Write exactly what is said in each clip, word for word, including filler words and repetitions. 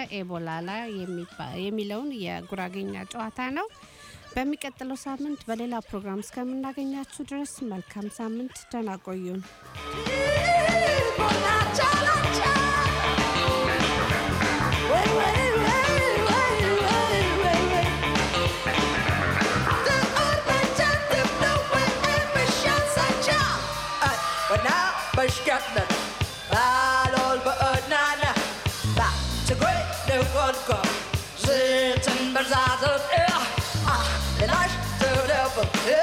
ኤቦላላ የሚለውን የጉራጌኛ ጨዋታ ነው። በሚቀጥለው ሳምንት በሌላ ፕሮግራም እስከምናገኛችሁ ድረስ መልካም ሳምንት ደህና ቆዩን። Bashkatna Alol Ba'adnana Back to great the world cup Zitten Barzazot Ah, the life to the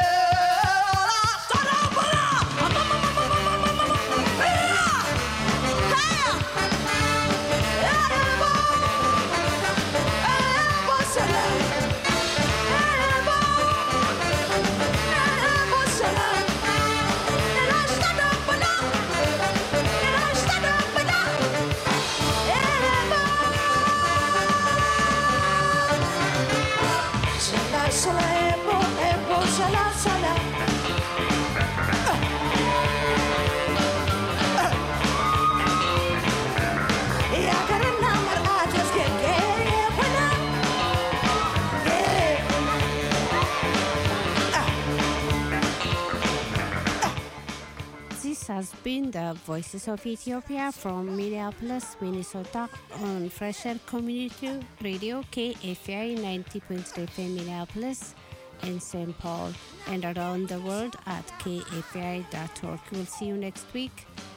Has been the Voices of Ethiopia from Minneapolis, Minnesota on Fresh Air Community Radio K F I ninety point three F M Minneapolis and Saint Paul and around the world at k f i dot org. We'll see you next week.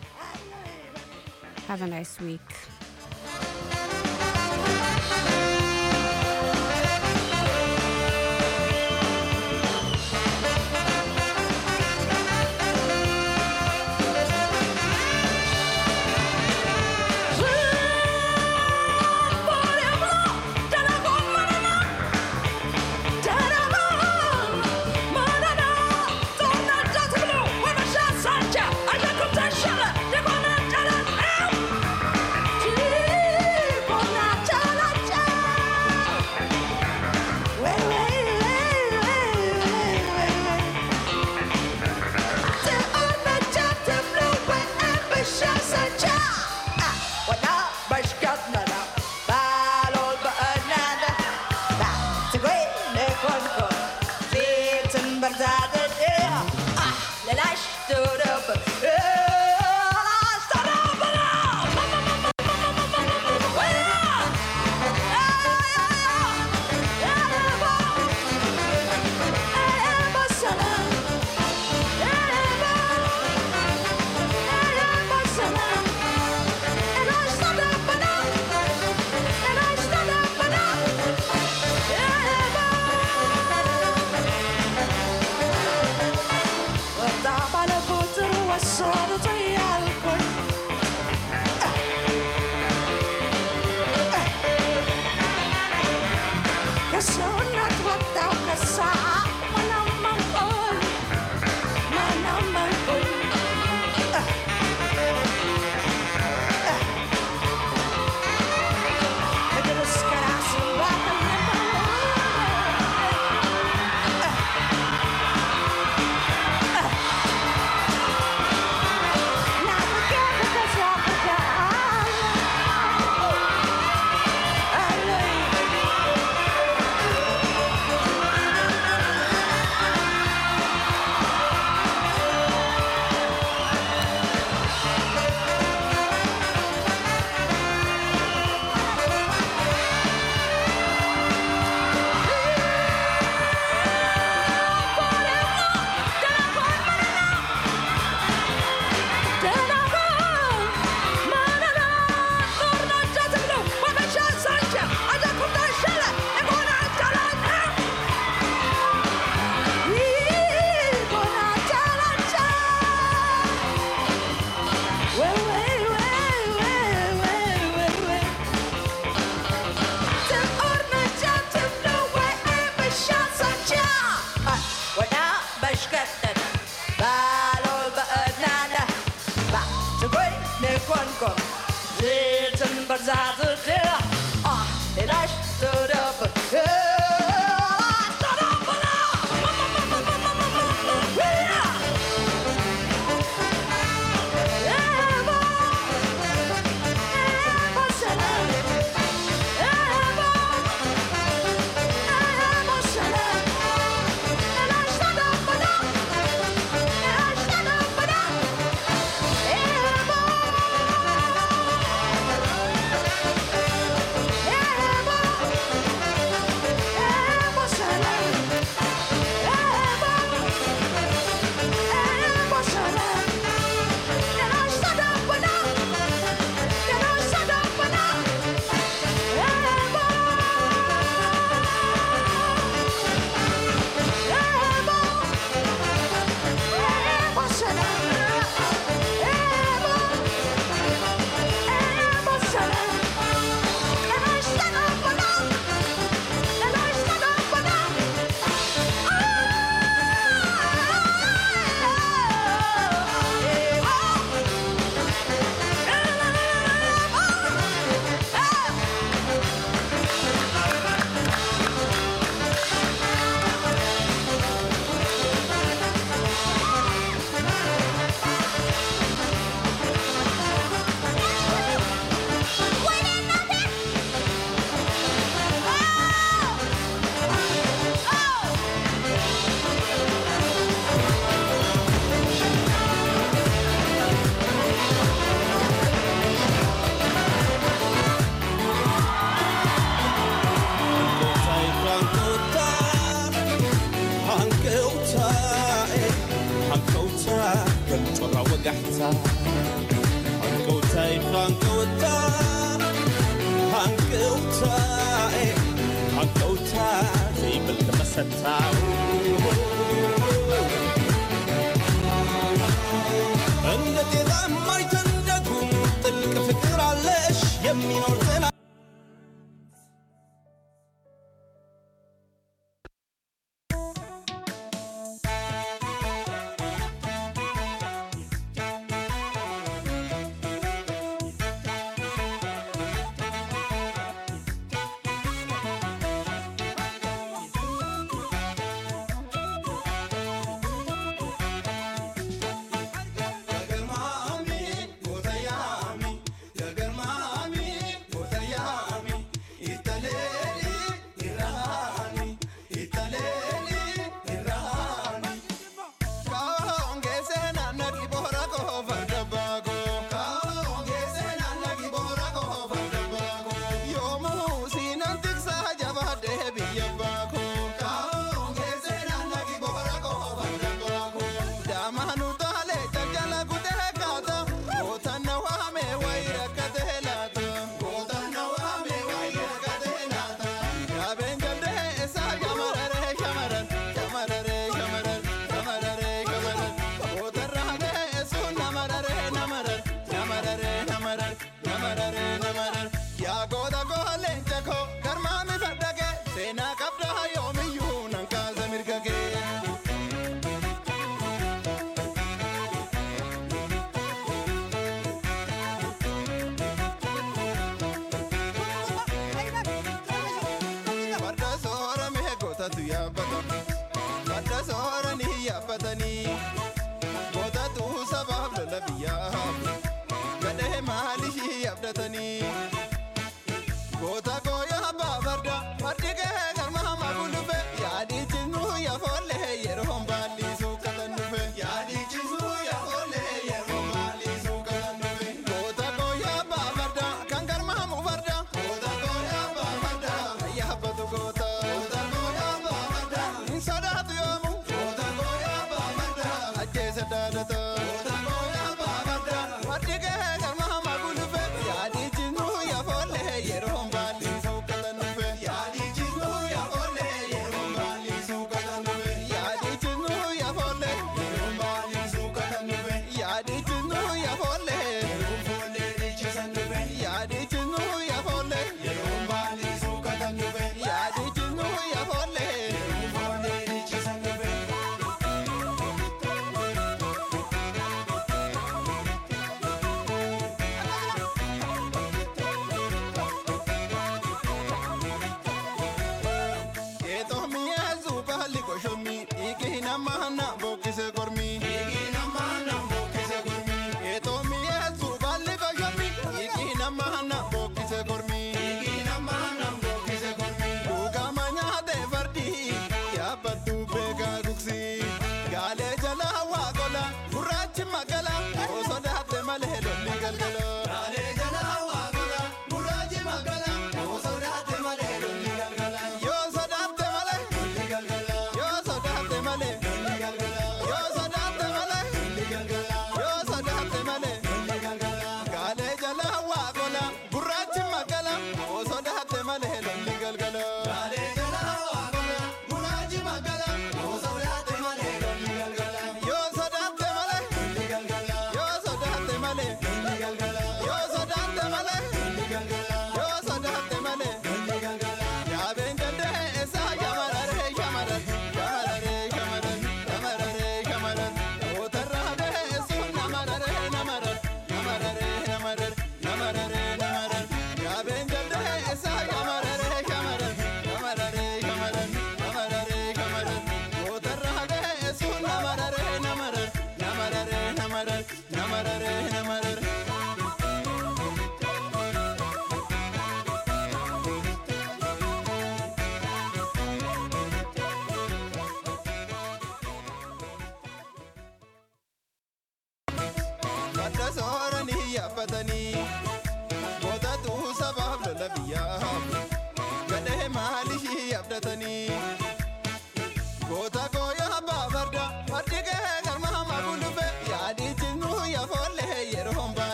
Have a nice week. Shut up! عقوتاي عقوتاي بالمستاو الذي ضم يتندقوا تلك فكر علاش يمين ورزنا Yeah,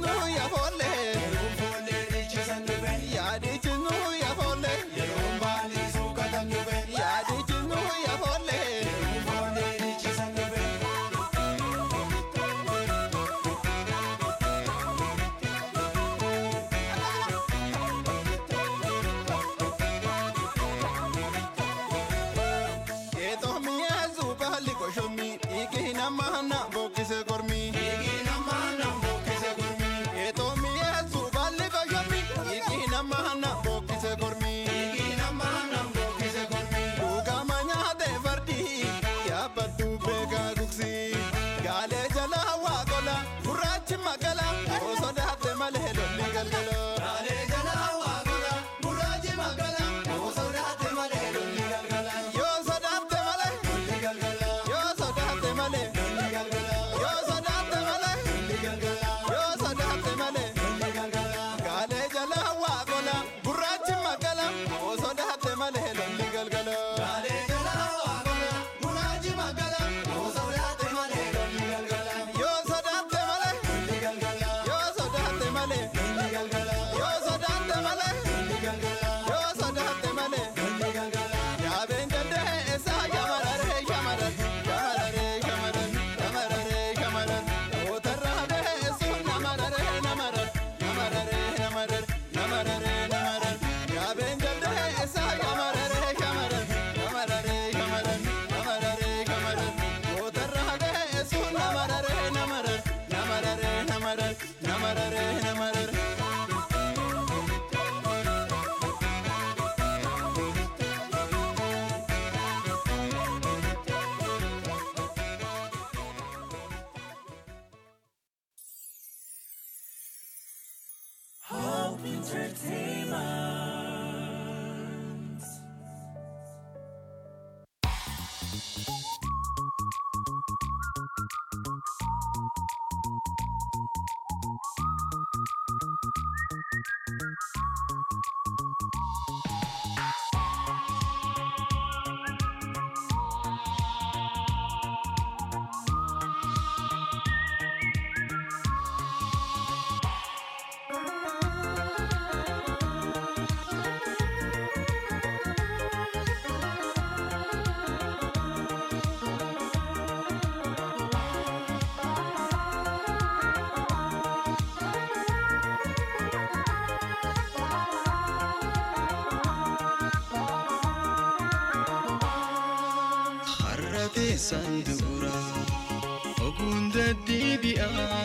Sandura Ogunda Dibia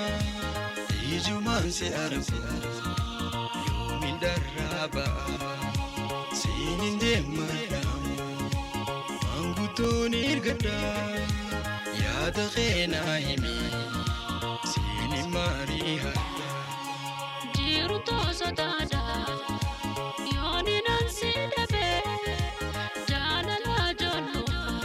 Ijuman se arbu Yomin daraba Sinin de madam Manguto nirgada Yada khena himi Sinin mariha Jiru tosa dada Yoni nansi dabe Jana la jonu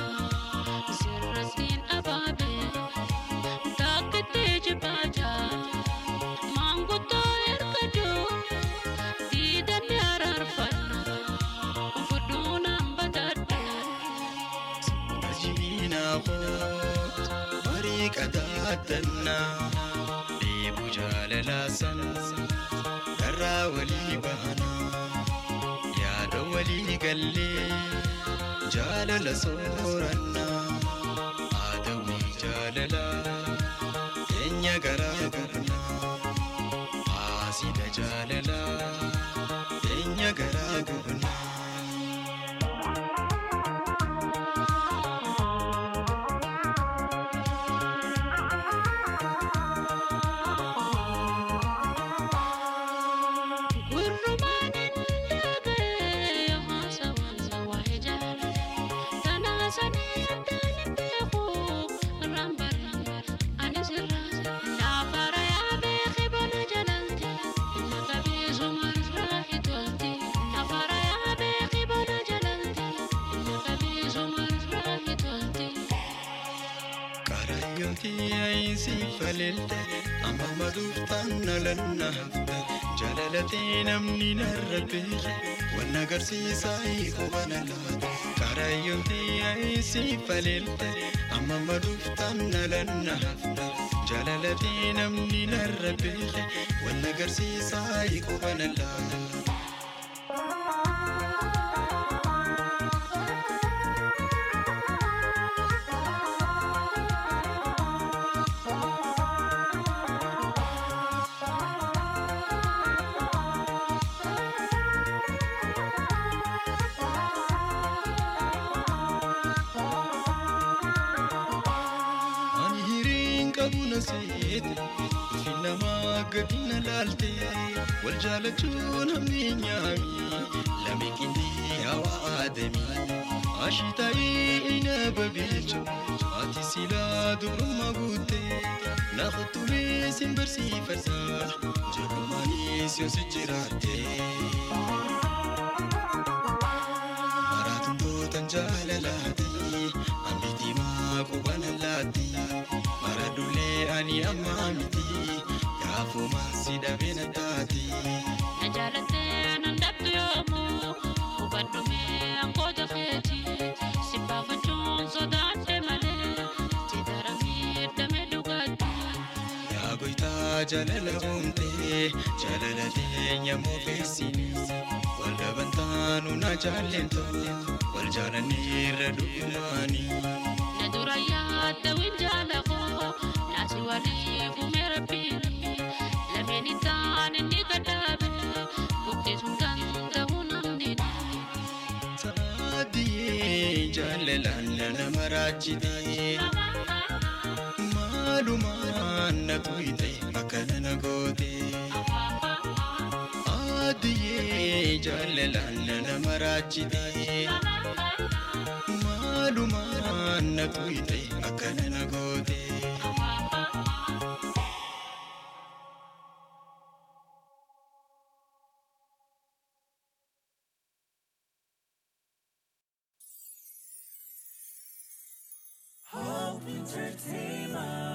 Kadadna Ibu jalalasan Dara wali bahana Yada wali galli Jalala soranna Adawi jalala Kenya garagurna Asida jalala Kenya garagurna Amma maduftanna lanna hafta jalalati namni narrabe wanna garsiisa ikhwana la karayonti aisi falilta amma maduftanna lanna hafta جلالتي نمني نربيه والنقرسي سايق وبنلا فينما قدنا لالتي والجالتون همني نيامي لمكني هوا آدمي عشتاي إنا ببيجو آتي سلا دور ما قوتي ناخدو ميسين برسي فرسا جرماني سيوسي جراتي مراتن دوتن جالالاتي أمبيتي ما قوانا لاتي مردولي أني أمامتي يا فوما سيدا بنتاتي نجالتي نندبت يومو وبدومي أنقود خيتي سبا فتون صدات مالي تدرمي دمي دوغاتي يا قويتا جلال غمتي جلالتي نيامو فيسيني والبنتانو نجالنتو والجالني ردوماني ندوريا دوين جالغو ناسي ولي فمربيني لمني تان اني كدابي بكتي سنتان دهون امديني تادي جلالنا مراجدي مالو ما نتويتي مكاننا قوتي آدي جلالنا مراجدي مالو ما نتويتي مكاننا قوتي Hope Entertainment.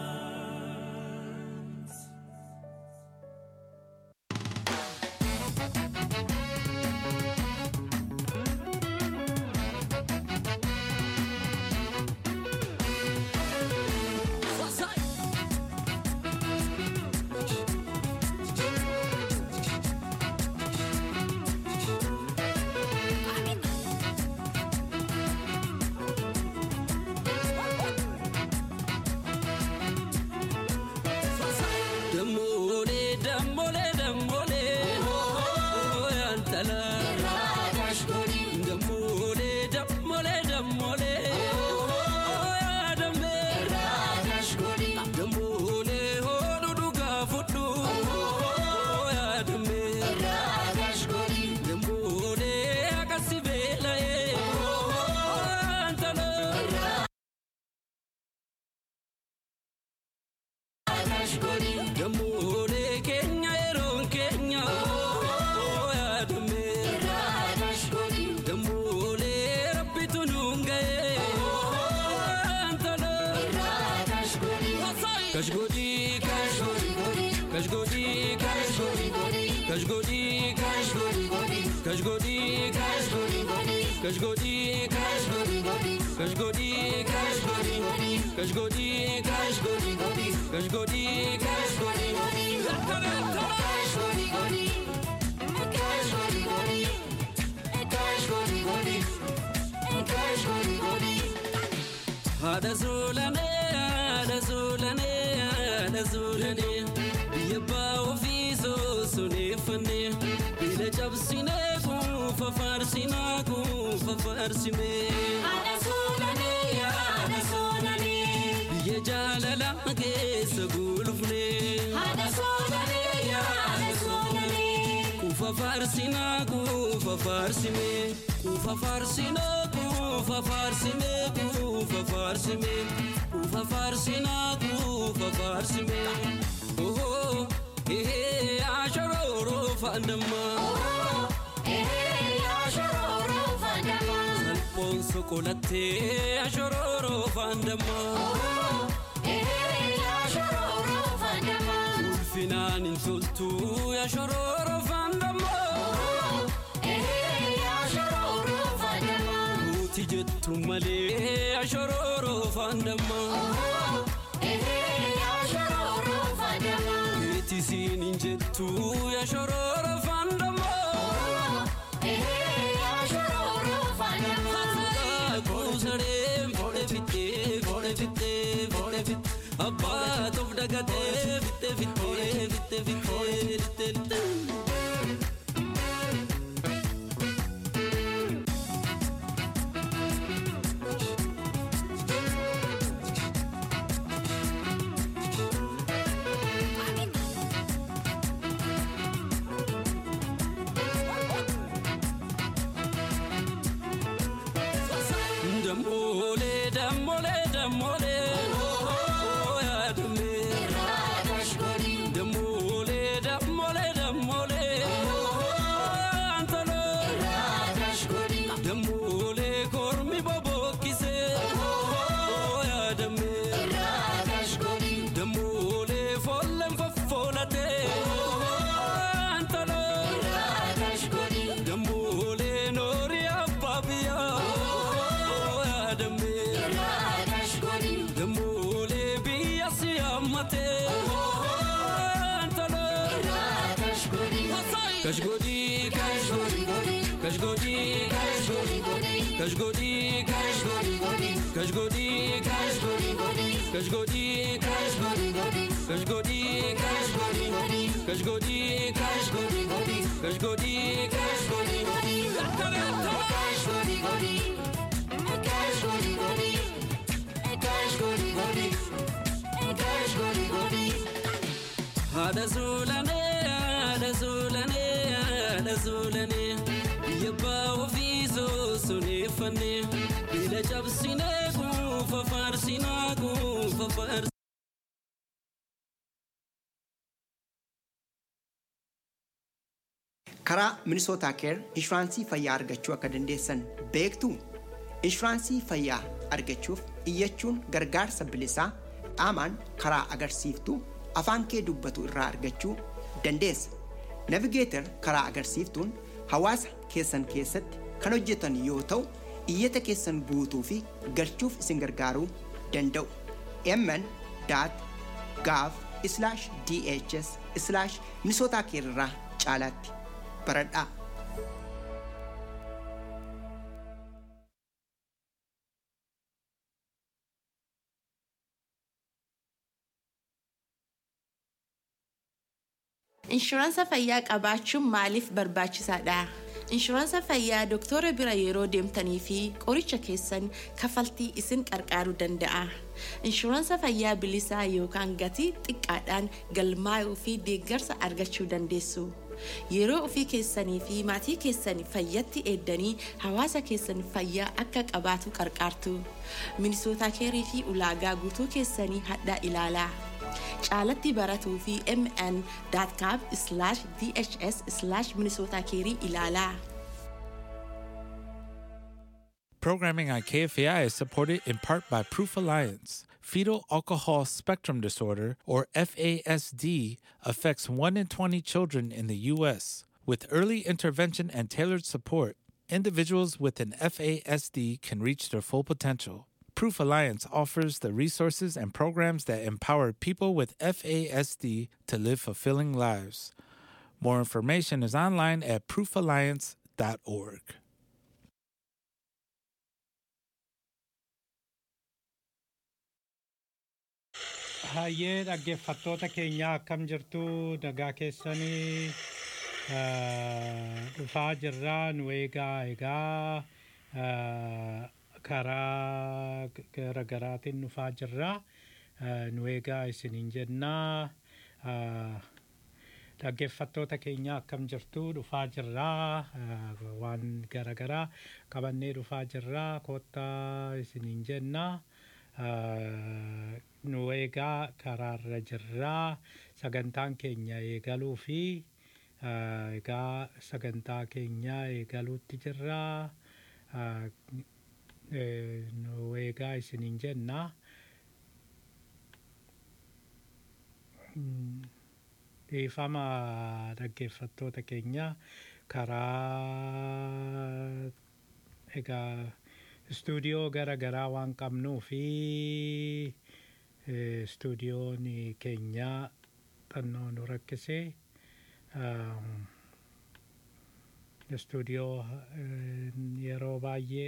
Sokolate ashororo fandama ashororo fandama ulfinan insultu ashororo fandama ashororo fandama utijettu male ashororo fandama ashororo isiin hin jettu yaa shorora fandammo Saree fode fitte fode fitte fode fitte abba tof dagate fitte fitte fitte fitte fitte Damole damole damole oh ya dame damole damole damole oh antalo damole kormi bobo kise oh ya dame damole follem folate oh antalo damole nori ababia Kashgodi, kashgodi, kashgodi, kashgodi, kashgodi, kashgodi, kashgodi, kashgodi, kashgodi, kashgodi, kashgodi, kashgodi, kashgodi, kashgodi, kashgodi, Hada zulane, hada zulane. Zulane yaba ofiso sunefane bila jabsine ku fafarsina ku fafar karaa Minnesota Care inshuraansii fayyaa argachuu akka dandeessan beektu inshuraansii fayyaa argachuuf iyyachuun gargaarsa bilisaa qaamaan karaa agarsiiftuu afaan kee dubbatu irraa argachuu dandeessa Navigator karaa agarsiiftuun hawaasa keessan keessatti kan hojjetan yoo ta'u iyyata keessan guutuu fi galchuuf isin gargaaruu danda'u m n dot gov slash d h s slash Minnesota Care irraa caalaatti baradhaa. Insurance fayyaa qabaachuun maaliif barbaachisaadha? Insurance fayyaa doktora bira yeroo deemtanii fi qoricha keessan kafaltii isin qarqaaruu danda'a. Insurance fayyaa bilisaa yookaan gatii xiqqaadhaan galmaa'uu fi deeggarsa argachuu dandeessu. Yeroo ofii keessanii fi maatii keessanii fayyatti eeddanii hawaasa keessan fayyaa akka qabaatu qarqaartu. Minnesota Care fi ulaagaa guutuu keessanii hadda ilaalaa. Caalatti baratuu fi m n dot gov slash d h s slash Minnesota Care ilaalaa. Programming on K F A I is supported in part by Proof Alliance. Fetal alcohol spectrum disorder, or F A S D, affects one in twenty children in the U S. With early intervention and tailored support, individuals with an F A S D can reach their full potential. Proof Alliance offers the resources and programs that empower people with F A S D to live fulfilling lives. More information is online at proof alliance dot org. Hayyee dhaggeeffattoota keenya akkam jirtu nagaa keessanii dhufaa jirraa nu eegaa egaa karaa garaagaraatiin dhufaa jirraa nu eegaa isiniin jennaa dhaggeeffattoota keenya akkam jirtu dhufaa jirraa waan garaagaraa qabannee dhufaa jirraa koottaa isiniin jennaa nu eegaa karaarra jirraa sagantaan keenya eegaluu fi egaa sagantaa keenya eegaluutti jirraa nu eegaa isiniin jennaa dhiifama dhaggeeffattoota keenya karaa egaa stuudiyoo gara garaa waan qabnuu fi stuudiyoon keenya xannoo nu rakkisee istuudiyoo yeroo baay'ee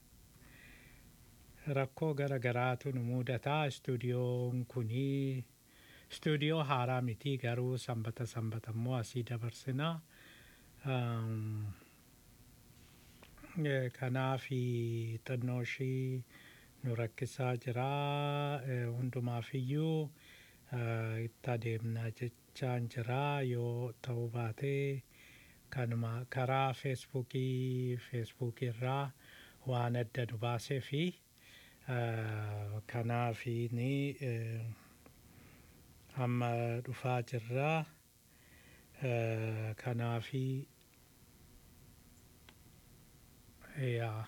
rakkoo gara garaatu nu mudataa. Istuudiyoon kunii istuudiyoo haaraa miti garuu sanbata sanbata immoo asii dabarsinaa. Kanaafi xannoo ishii nu rakkisaa jiraa. Hundumaafiyyuu itti adeemna jechaan jiraa yoo ta'uu baatee kanuma karaa feesbuukii feesbuukii irraa waan adda nu baasee fi kanaafiini amma dhufaa jirraa. Kanaafi yaa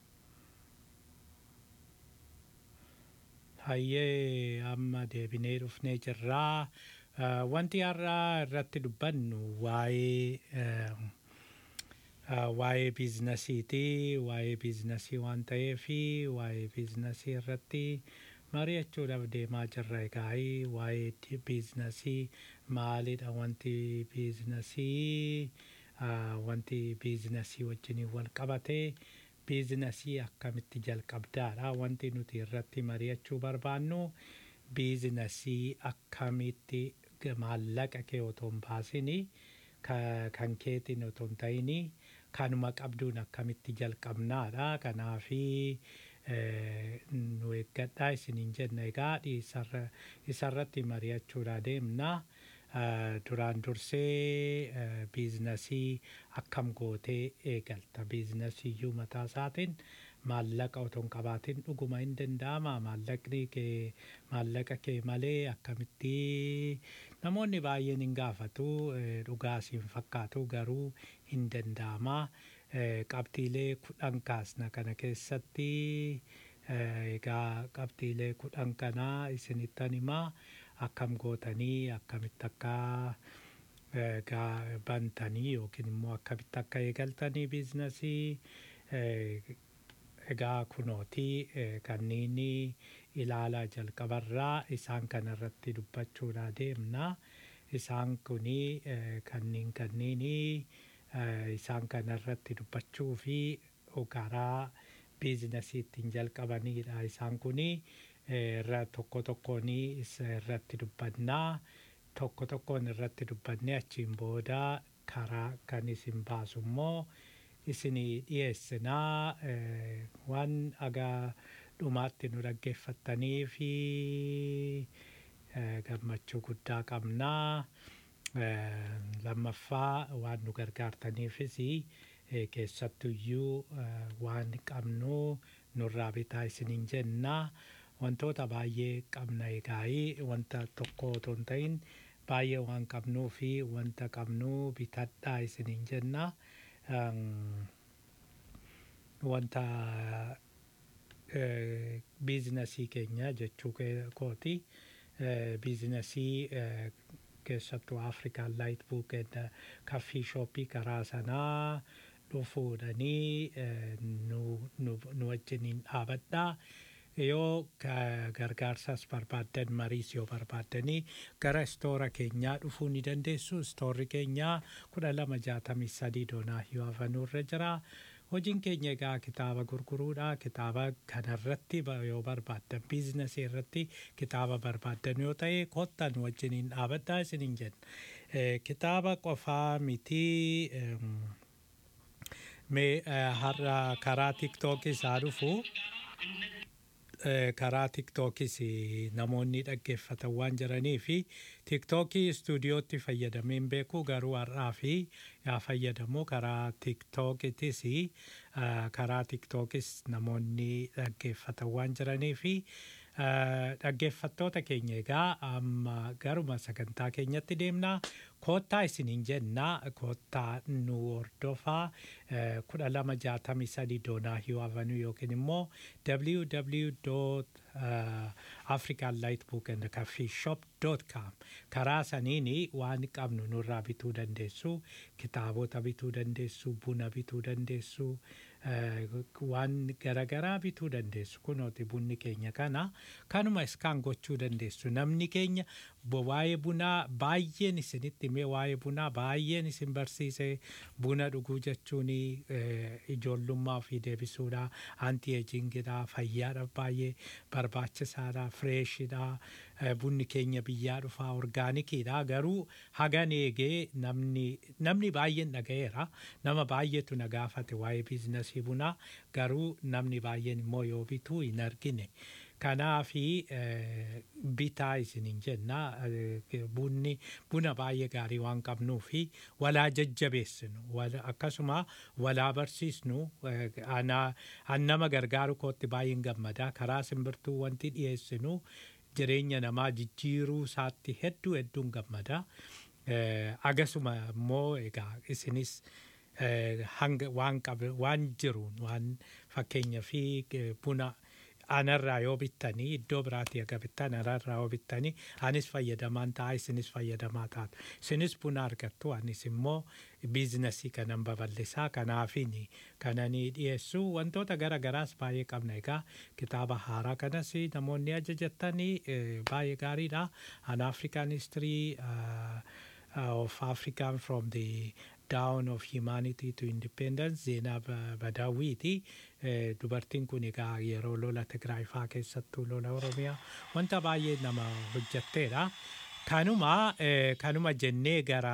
hayyee amma deebinee dhufnee jirraa. Wanti har'aa irratti dubbannu waa'ee waa'ee biizinasiiti. Waa'ee biizinasii waan ta'eefi waa'ee biizinasii irratti mari'achuudhaaf deemaa jirra. Egaa waa'ee biizinasii maalidha wanti biizinasii wanti biizinasii wajjin wal qabatee biizinasii akkamitti jalqabdaadha wanti nuti irratti mari'achuu barbaannu. Biizinasii akkamitti maallaqa kee otoo hin baasini kan keetiin otoo hin ta'ini kanuma qabduun akkamitti jalqabnaadha. Kanaafi nu eeggadhaa isiniin jenna. Egaa isarratti mari'achuudhaa deemna. Duraan dursee biizinasii akkam gootee eegalta. Biizinasiiyyuu mataa isaatiin maallaqa otoo hin qabaatin dhuguma hin danda'ama. Maallaqni kee maallaqa kee malee akkamitti namoonni baay'een hin gaafatu. Dhugaas hin fakkaatu garuu hin danda'ama. Qabxiilee kudhan kaasna kana keessatti. Egaa qabxiilee kudhan kanaa isinittan himaa akkam gootanii akkamitti akka bantanii yookiin immoo akkamitti akka eegaltanii biizinasii. Egaa kunootii kanneen ilaalaa jalqabarraa isaan kanarratti dubbachuudhaa deemna. Isaan kunii kanneen kanneen isaan kanarratti dubbachuu fi karaa biizinasii ittiin jalqabanidha. Isaan kunii tokko tokkoon irratti dubbannaa. Tokko tokkoon irratti dubbannee achiin booda karaa kan isin baasu immoo isinii dhiyeessinaa. Waan agaa dhumaatti nu dhaggeeffattanii fi gammachuu guddaa qabnaa. Lammaffaa waan nu gargaartaniifis keessattuyyuu waan qabnu nurraa bitaa isiniin jennaa. Wantoota baay'ee qabna. Egaa wanta tokko otoo hin ta'in baay'ee waan qabnuu fi wanta qabnu bitadhaa isiniin jennaa. Wanta biizinasii keenya jechuu kooti. Biizinasii keessattuu Afrikaan Light Book and Coffee Shop karaa sanaa dhufuudhanii nu wajjiniin dhaabadhaa. Yoo gargaarsas barbaaddan mariis yoo barbaaddanii gara istoora keenyaa dhufuu ni dandeessu. Istoorri keenyaa kudha lama jaatamii sadii Doonaayyuu Afanuurra jira. Hojiin keenya egaa kitaaba gurguruudha. Kitaaba kanarratti yoo barbaaddan biizinasii irratti kitaaba barbaaddan yoo ta'e kottan wajjiniin dhaabadhaa isiniin jenna. Kitaaba qofaa miti. Mee har'a karaa tiktookis haa dhufu. Karaa tiktookis namoonni dhaggeeffatan waan jiranii fi tiktookii istuudiyootti fayyadameen beeku garuu har'aa fi yaa fayyadamu karaa tiktookitis karaa tiktookis namoonni dhaggeeffatan waan jiranii fi dhaggeeffattoota keenya egaa amma garuma sagantaa keenyatti deemnaa. Koottaa isiniin jennaa. Koottaa nu hordofaa. kudha lama jaatamii sadii Doonaayyuu Avenue yookiin immoo w w w dot uh, African Light Book and Coffee Shop dot com karaa saniini waan qabnu nurraa bituu dandeessu kitaabota bituu dandeessu buna bituu dandeessu waan garagaraa bituu dandeessu kunooti bunni keenya kana kanuma iskaan gochuu dandeessu namni keenya waa'ee bunaa baay'een isinitti mee waa'ee bunaa baay'een isin barsiise buna dhuguu jechuun ijoollummaa fi deebisuudha anti eejingidha fayyaadha baay'ee barbaachisaadha fireeshidha bunni keenya biyyaa dhufaa orgaanikiidha garuu hagan eegee namni namni baay'een dhaga'eera nama baay'eetu na gaafate waa'ee biizinasii bunaa garuu namni baay'een immoo yoo bituu hin argine kanaafi bitaa isiniin jenna bunni buna baay'ee gaarii waan qabnuu fi walaa jajjabeessinu akkasuma walaa barsiisnu an nama gargaaru kootti baay'een gammadaa karaa simbirtuu wanti dhiyeessinu jireenya namaa jijjiiruu isaatti hedduu hedduun gammada agasuma immoo egaa isinis hanga waan qabe waan jiruun waan fakkeenya fi buna anarraa yoo bittanii iddoo biraatti aga bittan anarraa yoo bittanii anis fayyadamaan ta'a isinis fayyadamaa taatu isinis buna argattu anis immoo biizinasii kanan babal'isaa kanaafiin kananii dhiyeessu wantoota gara garaas baay'ee qabna egaa kitaaba haaraa kanas namoonni ajajattanii baay'ee gaariidha an African history uh, of African from the down of humanity to independence Zeenaa Badawiiti dubartiin kun egaa yeroo lola Tigraay faa keessattuu lola Oromiyaa wanta baay'ee nama hojjetteedha kanuma kanuma jennee gara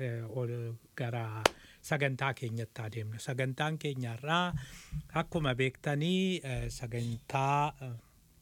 gara sagantaa keenyatti adeemna sagantaan keenyarraa akkuma beektanii sagantaa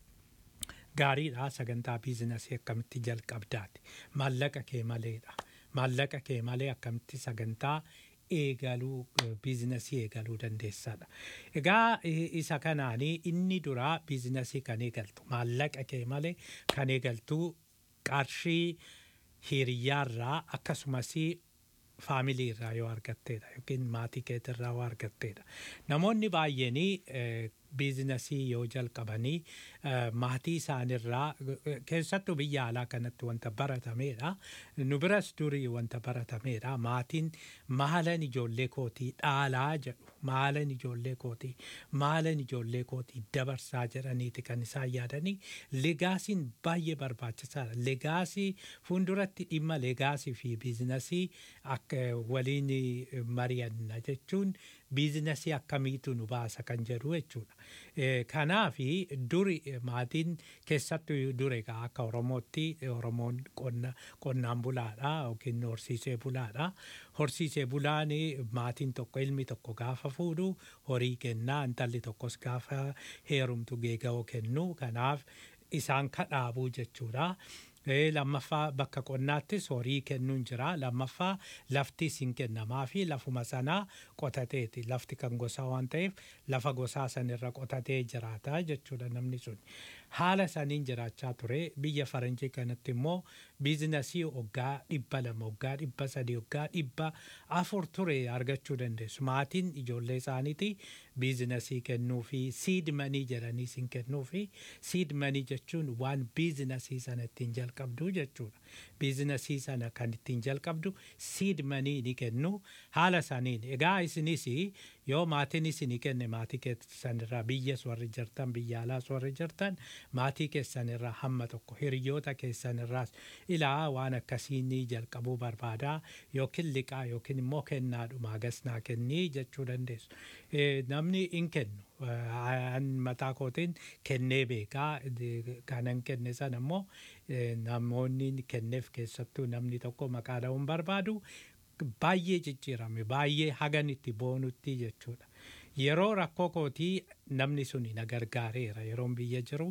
gaariidha sagantaa biizinasii akkamitti jalqabdaati maallaqa kee maleedha maallaqa kee malee akkamitti sagantaa eegaluu biizinasii eegaluu dandeessaadha egaa isa kanaanii inni duraa biizinasii kan eegaltu maallaqa kee malee kan eegaltu qarshii hiriyyaarraa akkasumas faamilii irraa yoo argatteedha yookiin maatii keetirraa yoo argatteedha namoonni baay'eenii biizinasii yoo jalqabanii maatii isaanirraa keessattuu biyya alaa kanatti wanta baratameedha nu biras durii wanta baratameedha maatiin maalan ijoollee kootii dhaalaa jedhu maalan ijoollee kootii maalan ijoollee kootii dabarsaa jedhaniiti kan isaan yaadanii legaasiin baay'ee barbaachisaadha legaasii fuulduratti dhimma legaasii fi biizinasii akka waliin mari'anna jechuun biizinasii akkamiitu nu baasa kan jedhu jechuudha. Kanaafi duri maatiin keessattuu dure egaa akka Oromootti Oromoon qonna qonnaan bulaadha yookiin horsiisee bulaadha. Horsiisee bulaan maatiin tokko ilmi tokko gaafa fuudhu horii kennaa intalli tokkos gaafa heerumtu geega'oo kennu kanaaf isaan kadhaabuu jechuudha. Lammaffaa bakka qonnaattis horii kennuun jira lammaffaa lafti isin kennamaa fi lafuma sanaa qotateeti lafti kan gosaa waan ta'eef lafa gosaa sanirra qotatee jiraata jechuudha namni sun haala saniin jiraachaa ture biyya faranjii kanatti immoo biizinasii waggaa dhibba lama waggaa dhibba sadii waggaa dhibba afur ture argachuu dandeessu maatiin ijoollee isaaniiti biizinasii kennuu fi seed money jedhanii isin kennuu fi seed money jechuun waan biizinasii sana ittiin jalqabdu jechuudha biizinasii sana kan ittiin jalqabdu seed money ni kennu haala saniin egaa isinis yoo maatiin isinii kenne maatii keessanirraa biyya warri jirtan biyya alaas warri jirtan maatii keessanirraa hamma tokko hiriyoota keessanirraas ilaa waan akkasii ni jalqabuu barbaada yookiin liqaa yookiin immoo kennaadhuma gasnaa kennii jechuu dandeessu namni in kennu an mataa kootiin kennee beekaa kanan kenne sana immoo namoonni kenneef keessattuu namni tokko maqaa dha'uun barbaadu baay'ee jijjiirame baay'ee hagan itti boonutti jechuudha. Yeroo rakkoo kootii namni suni na gargaareera yeroon biyya jiru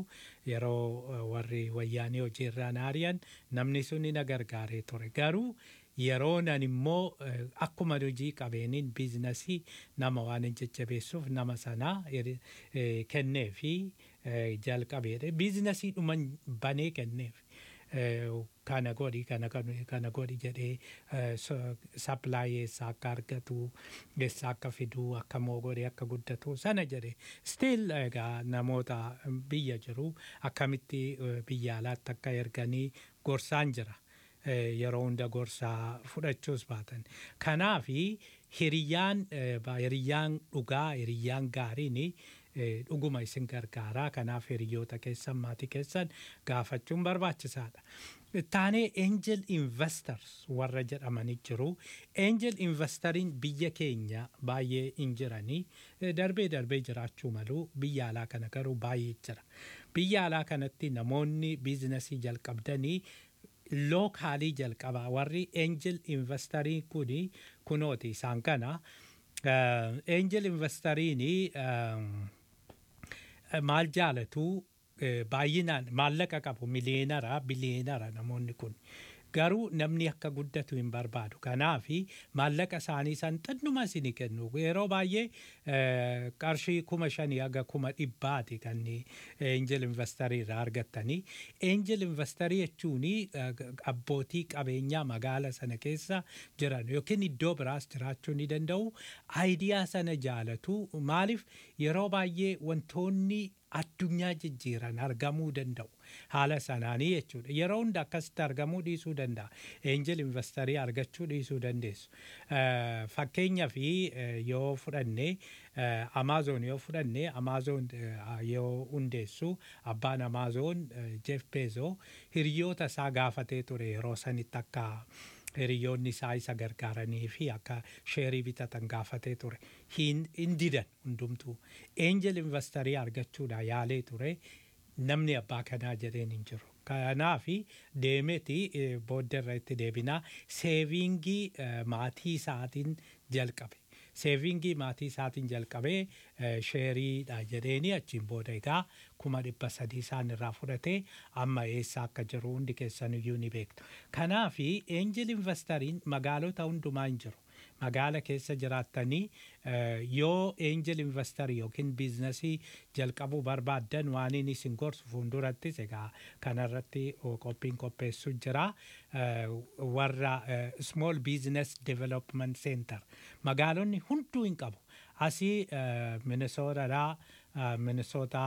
yeroo warri wayyaanii hojiirraa na ari'an namni suni na gargaaree ture garuu yeroo nan immoo akkuma hojii qabeeniin biizinasii nama waan hin jajjabeessuuf nama sanaa kennee fi jalqabeedha biizinasii dhuman banee kenneef kana godhi kana kana godhi jedhee supply eessaa akka argatu eessaa akka fidu akka moo godhee akka guddatu sana jedhe still egaa namoota biyya jiru akkamitti biyya alaatti akka erganii gorsaan jira. Yeroo hunda gorsaa fudhachuus baatan. Kanaafi hiriyyaan hiriyyaan dhugaa hiriyyaan gaariin dhuguma isin gargaaraa kanaaf hiriyyoota keessan maatii keessan gaafachuun barbaachisaadha. Taanee angel investors warra jedhamanii jiru. Angel investoriin biyya keenya baay'ee hin jiranii darbee darbee jiraachuu malu biyya alaa kana garuu baay'ee jira. Biyya alaa kanatti namoonni biizinasii jalqabdanii lookaalii jalqabaa warri angel investorii kuni kunooti isaan kana angel investoriini maal jaalatu baay'inaan maallaqa qabu miliyeenara biliyeenara namoonni kun garuu namni akka guddatu hin barbaadu kanaafi maallaqa isaanii san xannuma isinii kennu yeroo baay'ee qarshii kuma shanii haga kuma dhibbaati kan angel investorii irraa argattanii angel investorii jechuun abbootii qabeenyaa magaala sana keessa jiran yookiin iddoo biraas jiraachuu ni danda'u aayidiyaa sana jaalatu maaliif yeroo baay'ee wantoonni addunyaa jijjiiran argamuu danda'u haala sanaanii jechuudha yeroo hunda akkasitti argamuu dhiisuu danda'a angel investorii argachuu dhiisuu dandeessu fakkeenya fi yoo fudhanne Amazon yoo fudhanne Amazon yoo hundeessu abbaan Amazon Jeff Bezos hiriyoota isaa gaafatee ture yeroo sanitti akka hiriyoonni isaa isa gargaaranii fi akka sheerii bitatan gaafatee ture hin didan hundumtuu angel investorii argachuudha yaalee ture namni abbaa kanaa jedheen hin jiru. Kanaafi deemeti booddarra itti deebinaa seevingii maatii isaatiin jalqabe. Seevingii maatii isaatiin jalqabee sheeriidha jedheeni achiin booda egaa kuma dhibba sadii isaan irraa fudhatee amma eessa akka jiru hundi keessan iyyuu ni beektu. Kanaafi angel investoriin magaalota hundumaa hin jiru. Magaala keessa jiraattanii yoo angel investorii yookiin biizinasii jalqabuu barbaaddan waan inni isin gorsu fuuldurattis egaa kanarratti qophiin qopheessu jira warra small business development center magaalonni hunduu hin qabu asii Minnesotaadhaa Minnesota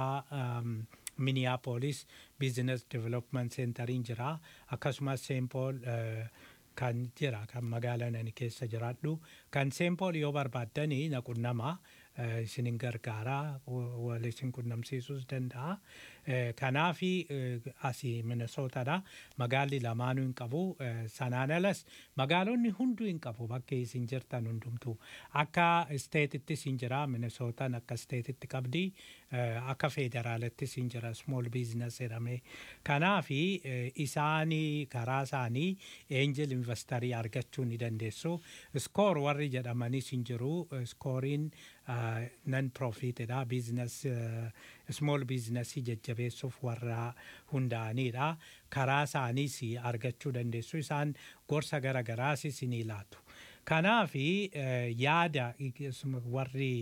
Minneapolis business development centeriin jira akkasumas Saint Paul kan jira kan magaalaa nani keessa jiraadhu kan Saint Paul yoo barbaaddanii naqunnama isinin gargaaraa wal isin qunnamsiisuus danda'a kanaafi asii Minnesotaadha magaalli lamaanuu hin qabu sanaan alas magaalonni hunduu hin qabu bakka isin jirtan hundumtuu akka steetittis hin jira Minnesotaan akka steetitti qabdi akka federaalattis hin jira small business jedhamee kanaafi isaanii karaa isaanii angel investorii argachuu ni dandeessu skoor warri jedhamanis hin jiru skooriin non profitedha business small business jajjabeessuuf warra hundaa'anidha karaa isaaniis argachuu dandeessu isaan gorsa gara garaas isinii laatu kanaafi yaada warri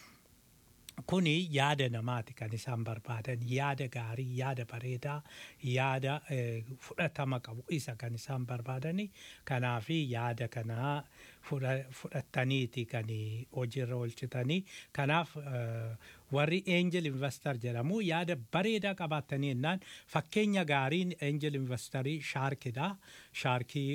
kuni yaada namaati kan isaan barbaadan yaada gaarii yaada bareedaa yaada fudhatama qabu isa kan isaan barbaadani kanaafi yaada kana fudhataniiti kan hojiirra oolchitanii kanaaf warri angel investor jedhamu yaada bareedaa qabaatanii jennaan fakkeenya gaariin angel investorii shaarkidha shaarkii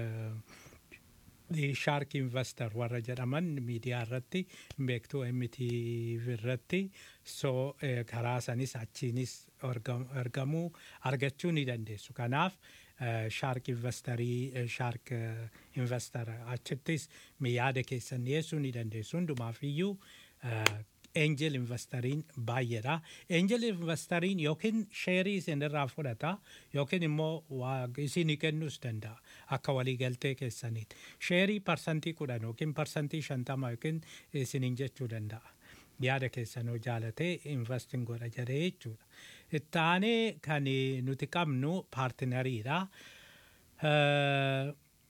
Shark investor warra jedhaman miidiyaa irratti beektuu M T V irratti so karaa sanis achiinis argamuu argachuu ni dandeessu kanaaf shark investorii shark investor achittis yaada keessan dhiyeessuu ni dandeessu hundumaaf iyyuu angel investoriin baay'eedha. Angel investoriin yookiin sheerii isin irraa fudhata yookiin immoo isinii kennuus danda'a akka waliigaltee keessaniiti. Sheerii parsantii kudhan yookiin parsantii shantama yookiin isiniin jechuu danda'a. Yaada keessanoo jaalatee investiin godha jedhee jechuudha. Itti aanee kan nuti qabnu paartinariidha.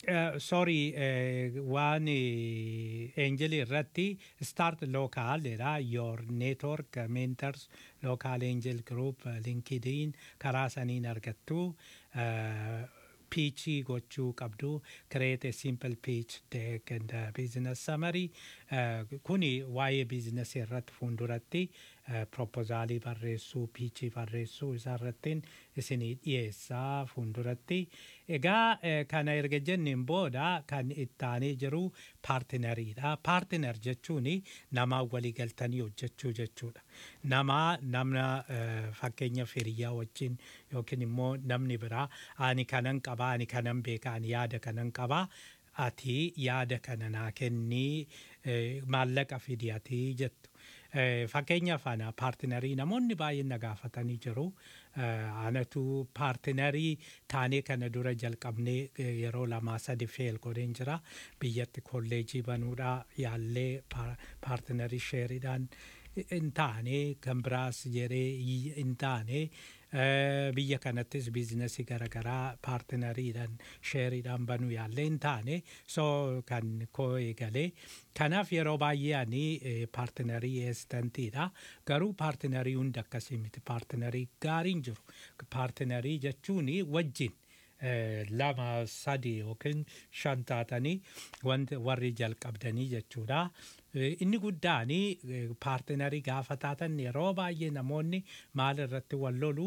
Uh, sorry, uh, one uh, angel irratti start local era your network uh, mentors local angel group uh, linkedin karaa saniin argattu uh, pitch gochuu qabdu create a simple pitch deck and uh, business summary uh, kuni waa'ee business irratti fuulduratti uh, proposaalii barreessuu pitch barreessuu isarrattiin isinii dhiyeessaa fuulduratti egaa uh, kana erga jenneen booda kan ittaanee jiru paartinariidha. Paartinar jechuun nama walii galtanii hojjechuu jechuudha. Nama namna uh, fakkeenya firiyyaa wajjin yookiin immoo namni biraa ani kanan qaba ani kanan beeka ani yaada kanan qaba ati yaada kana naa kennii maallaqa fidi ati jettu. Fakkeenyaaf ana paartinarii namoonni baay'een na gaafatanii jiru. Anatu paartinarii taanee kana dura jalqabnee yeroo lamaa sadi feel godheen jira. Biyyatti kolleejii banuudha yaallee paartinarii sheeridhaan hin taane kan biraas jedhee hin taane. Biyya kanattis biizinasii garaagaraa paartinariidhaan sheeriidhaan banuu yaallee hin taane so kan koo eegalee kanaaf yeroo baay'ee ani paartinarii eestantiidha garuu paartinarii hunda akkasii miti paartinarii gaariin jiru paartinarii jechuun wajjin lama sadi yookiin shan taatanii warri jalqabdanii jechuudha. Inni guddaani paartinarii gaafa taatan yeroo baay'ee namoonni maal irratti wal lolu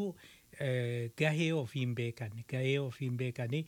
gahee ofiin beekan gahee ofiin beekanii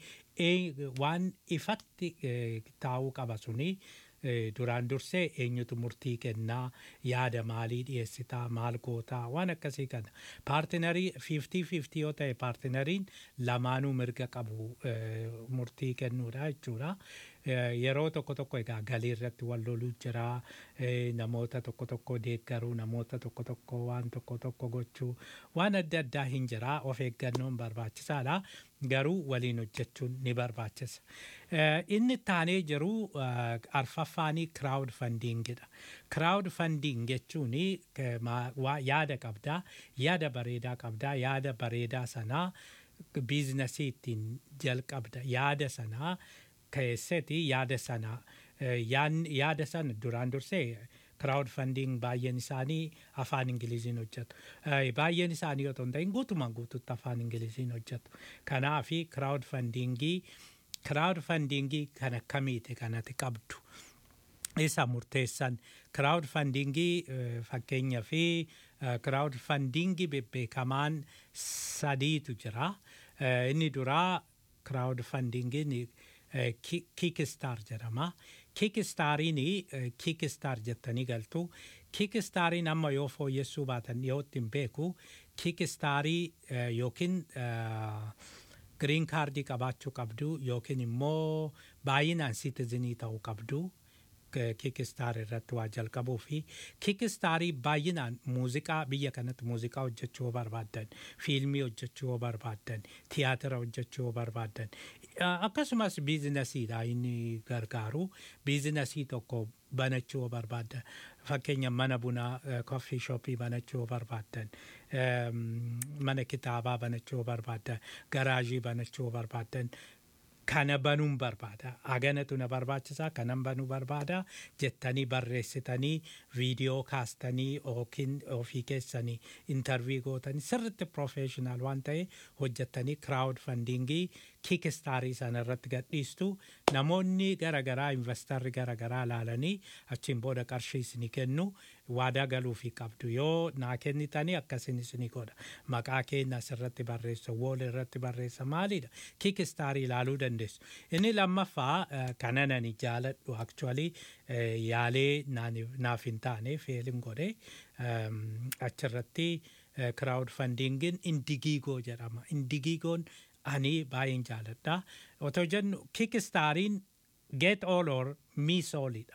waan ifatti taa'uu qaba suni duraan dursee eenyutu murtii kennaa yaada maalii dhiyeessitaa maal gootaa waan akkasii kana paartinarii fiftii fiftii yoo ta'e paartinariin lamaanuu mirga qabu murtii kennuudha jechuudha. Yeroo tokko tokko egaa galii irratti wal loluu jira namoota tokko tokko deeggaruu namoota tokko tokko waan tokko tokko gochuu waan adda addaa hin jira of eeggannoon barbaachisaadha garuu waliin hojjechuun ni barbaachisa. Inni taanee jiru arfaffaanii crowd fundingidha. Crowd funding jechuun yaada qabdaa yaada bareedaa qabdaa yaada bareedaa sanaa biizinasii ittiin jalqabda yaada sanaa keessatti yaada sana yaada sana duraan dursee crowd funding baay'een isaanii afaan ingiliziin hojjetu. Baay'een isaanii yoo ta'an guutumaan guututti afaan ingiliziin hojjetu. Kanaaf crowd fundingii crowd fundingii kan akkamiiti kanatti qabdu. Isa murteessan crowd fundingii fakkeenyaa fi crowd fundingii bebbeekamaan sadiitu jira. Inni duraa crowd fundingiin Kickstar jedhama. Kickstariin Kickstar jettanii galtu. Kickstariin amma yoo fooyyessuu baatan dhiyootti hin beeku. Kickstarii yookiin green cardii qabaachuu qabdu yookiin immoo baay'inaan citizenii ta'uu qabdu. Kickstar irratti waa jalqabuu fi Kickstarii baay'inaan muuziqaa biyya kanatti muuziqaa hojjechuu yoo barbaaddan fiilmii hojjechuu yoo barbaaddan tiyaatira hojjechuu yoo barbaaddan akkasumas biizinasiidha inni gargaaru biizinasii tokko banachuu yoo barbaaddan fakkeenya mana bunaa coffee shopii banachuu yoo barbaaddan mana kitaabaa banachuu yoo barbaaddan garaajii banachuu yoo barbaaddan kana banuun barbaada haganatu na barbaachisa kanan banuu barbaada jettanii barreessitanii viidiyoo kaastanii yookiin ofii keessanii intervii gootanii sirriitti professional waan ta'e hojjettanii crowd fundingii Kickstarii sana irratti gadhiistu namoonni garaagaraa investarri garaagaraa ilaalanii achiin booda qarshii isinii kennu waadaa galuufii qabdu yoo naa kennitanii akkasiin isinii godha maqaa keenya asirratti barreessa wall irratti barreessa maalidha Kickstarii ilaaluu dandeessu. Inni lammaffaa kanan ani jaaladhu actually yaalee naaf hin taane feelin godhe achirratti crowd fundingin Indigigo jedhama. Indigigoon ani baay'een jaaladha. Otoo jennu Kickstariin get all or miss allidha.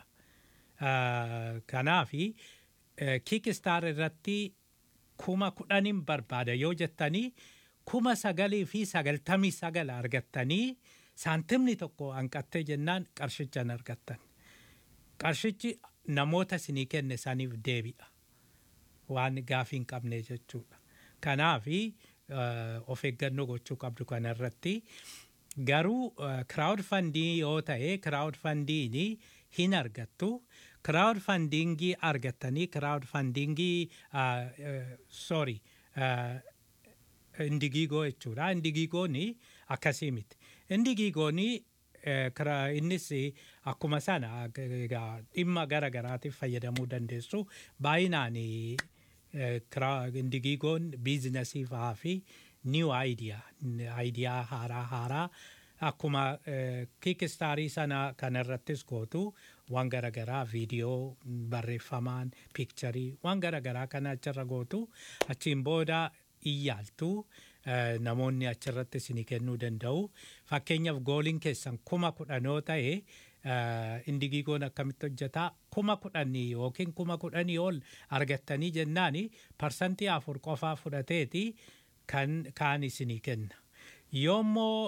Kanaafi Kickstar irratti kuma kudhanin barbaada yoo jettanii kuma sagalii fi sagaltamii sagal argattanii saantimni tokko hanqattee jennaan qarshichaan argattan. Qarshichi namoota isinii kenne saniif deebi'a. Waan gaafii hin qabne jechuudha. Kanaafi of eeggannoo gochuu qabdu kanarratti Garuu crowd funding yoo ta'e crowd funding hin argattu. Crowd funding argattanii crowd funding sorry Indigigo jechuudha. Indigigooni akkasii miti. Indigigooni innis akkuma sana dhimma gara garaatiif fayyadamuu dandeessu. Baay'inaan Indigigoon biizinasii fa'aa fi new idea idea haaraa haaraa akkuma kiikistaarii sana kanarrattis gootu waan gara garaa viidiyoo barreeffamaan piikcharii waan gara garaa kana achirra gootu achiin booda iyyaaltu namoonni achirratti isinii kennuu danda'u. Fakkeenyaaf gooliin keessan kuma kudhanoo ta'e Indigigoon akkamitti hojjetaa kuma kudhanii yookiin kuma kudhanii ol argattanii jennaani parsantii afur qofaa fudhateeti kan kaan isinii kenna. Yoommoo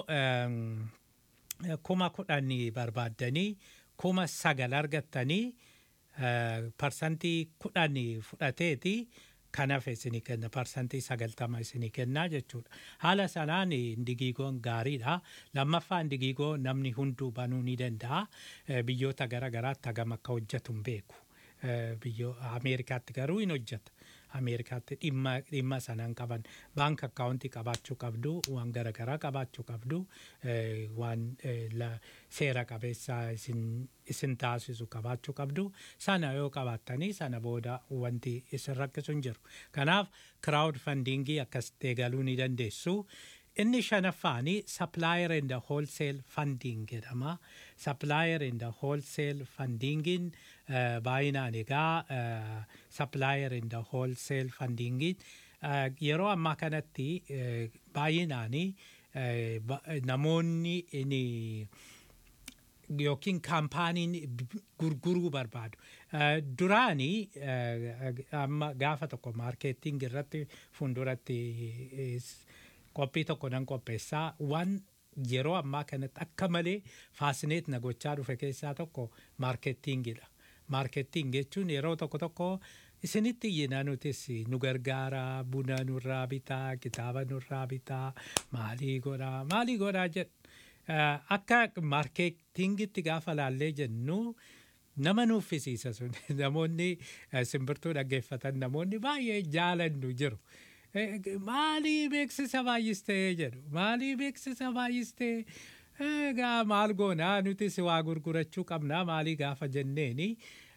kuma kudhanii barbaaddanii kuma sagal argattanii parsantii kudhanii fudhateeti kanaaf isinii kenna parsantii sagaltama isinii kennaa jechuudha. Haala sanaan Indigigoon gaariidha. Lammaffaa Indigigoo namni hunduu banuu ni danda'a. Biyyoota gara garaatti hagam akka hojjetu hin beeku. Biyyoo Ameerikaatti garuu hin hojjeta. Ameerikaatti dhimma dhimma sanaan qaban baank akkaawuntii qabaachuu qabdu waan gara garaa qabaachuu qabdu waan seera qabeessaa isin isin taasisu qabaachuu qabdu sana yoo qabaattanii sana booda wanti isin rakkisu hin jiru. Kanaaf crowd fundingii akkasitti eegaluu ni dandeessu. Inni shanaffaani supplier and wholesale funding jedhama. Supplier and wholesale fundingin baay'inaan egaa supplier and wholesale fundingin yeroo ammaa kanatti baay'inaan namoonni inni yookiin kaampaaniin gurguruu barbaadu. Duraani amma gaafa tokko maarkeetting irratti fuulduratti qophii tokko nan qopheessaa waan yeroo ammaa kanatti akka malee faasineet na gochaa dhufe keessaa tokko maarkeettingidha. Maarkeetting jechuun yeroo tokko tokko isinitti iyyinaa nutis nu gargaara buna nurraa bitaa kitaaba nurraa bitaa maalii godhaa maalii godhaa jedhu. Akka maarkeettingitti gaafa laallee jennu nama nuffisiisa sun namoonni simbirtuu dhaggeeffatan namoonni baay'ee jaalannu jiru. Maalii beeksisa baay'istee jedhu maalii beeksisa baay'istee egaa maal goonaa nuti si waa gurgurachuu qabnaa maalii gaafa jenneeni